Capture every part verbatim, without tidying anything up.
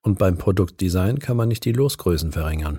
Und beim Produktdesign kann man nicht die Losgrößen verringern.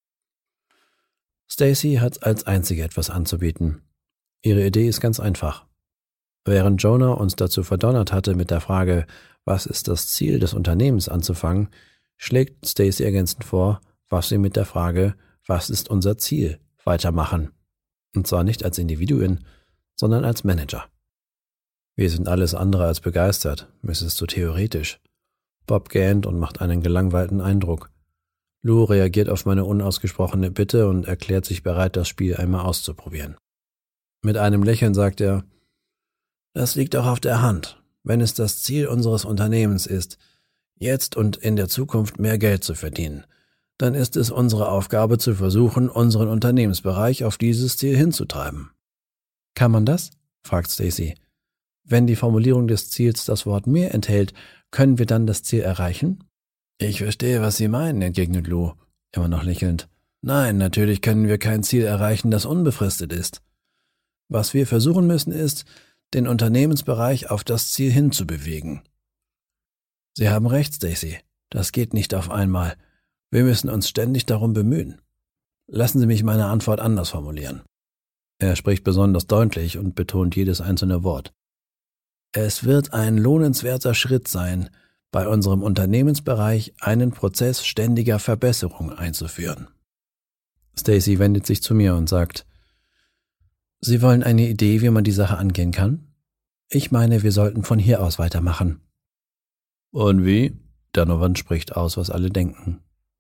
Stacy hat als einzige etwas anzubieten. Ihre Idee ist ganz einfach. Während Jonah uns dazu verdonnert hatte, mit der Frage, was ist das Ziel des Unternehmens anzufangen, schlägt Stacy ergänzend vor, was wir mit der Frage, was ist unser Ziel, weitermachen. Und zwar nicht als Individuen, sondern als Manager. Wir sind alles andere als begeistert, es ist zu theoretisch. Bob gähnt und macht einen gelangweilten Eindruck. Lou reagiert auf meine unausgesprochene Bitte und erklärt sich bereit, das Spiel einmal auszuprobieren. Mit einem Lächeln sagt er, das liegt auch auf der Hand, wenn es das Ziel unseres Unternehmens ist, jetzt und in der Zukunft mehr Geld zu verdienen, dann ist es unsere Aufgabe zu versuchen, unseren Unternehmensbereich auf dieses Ziel hinzutreiben. Kann man das? Fragt Stacy. Wenn die Formulierung des Ziels das Wort mehr enthält, können wir dann das Ziel erreichen? Ich verstehe, was Sie meinen, entgegnet Lou, immer noch lächelnd. Nein, natürlich können wir kein Ziel erreichen, das unbefristet ist. Was wir versuchen müssen, ist, den Unternehmensbereich auf das Ziel hinzubewegen. Sie haben recht, Stacy. Das geht nicht auf einmal. Wir müssen uns ständig darum bemühen. Lassen Sie mich meine Antwort anders formulieren. Er spricht besonders deutlich und betont jedes einzelne Wort. Es wird ein lohnenswerter Schritt sein, bei unserem Unternehmensbereich einen Prozess ständiger Verbesserung einzuführen. Stacy wendet sich zu mir und sagt, Sie wollen eine Idee, wie man die Sache angehen kann? Ich meine, wir sollten von hier aus weitermachen. Und wie? Donovan spricht aus, was alle denken.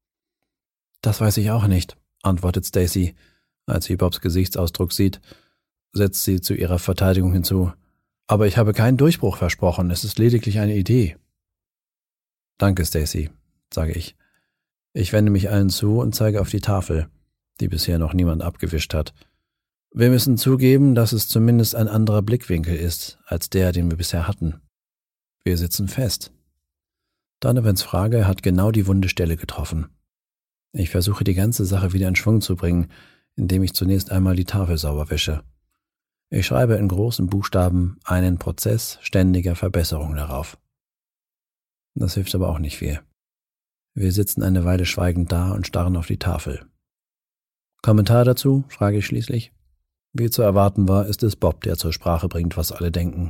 Das weiß ich auch nicht, antwortet Stacy. Als sie Bobs Gesichtsausdruck sieht, setzt sie zu ihrer Verteidigung hinzu. Aber ich habe keinen Durchbruch versprochen, es ist lediglich eine Idee. Danke, Stacy, sage ich. Ich wende mich allen zu und zeige auf die Tafel, die bisher noch niemand abgewischt hat. Wir müssen zugeben, dass es zumindest ein anderer Blickwinkel ist, als der, den wir bisher hatten. Wir sitzen fest. Donovans Frage hat genau die wunde Stelle getroffen. Ich versuche die ganze Sache wieder in Schwung zu bringen, indem ich zunächst einmal die Tafel sauber wische. Ich schreibe in großen Buchstaben einen Prozess ständiger Verbesserung darauf. Das hilft aber auch nicht viel. Wir sitzen eine Weile schweigend da und starren auf die Tafel. Kommentar dazu, frage ich schließlich. Wie zu erwarten war, ist es Bob, der zur Sprache bringt, was alle denken.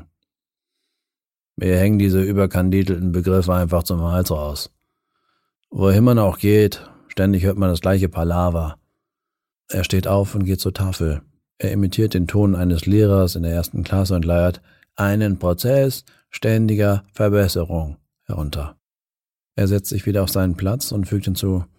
Wir hängen diese überkandidelten Begriffe einfach zum Hals raus. Wohin man auch geht, ständig hört man das gleiche Palaver. Er steht auf und geht zur Tafel. Er imitiert den Ton eines Lehrers in der ersten Klasse und leiert einen Prozess ständiger Verbesserung herunter. Er setzt sich wieder auf seinen Platz und fügt hinzu,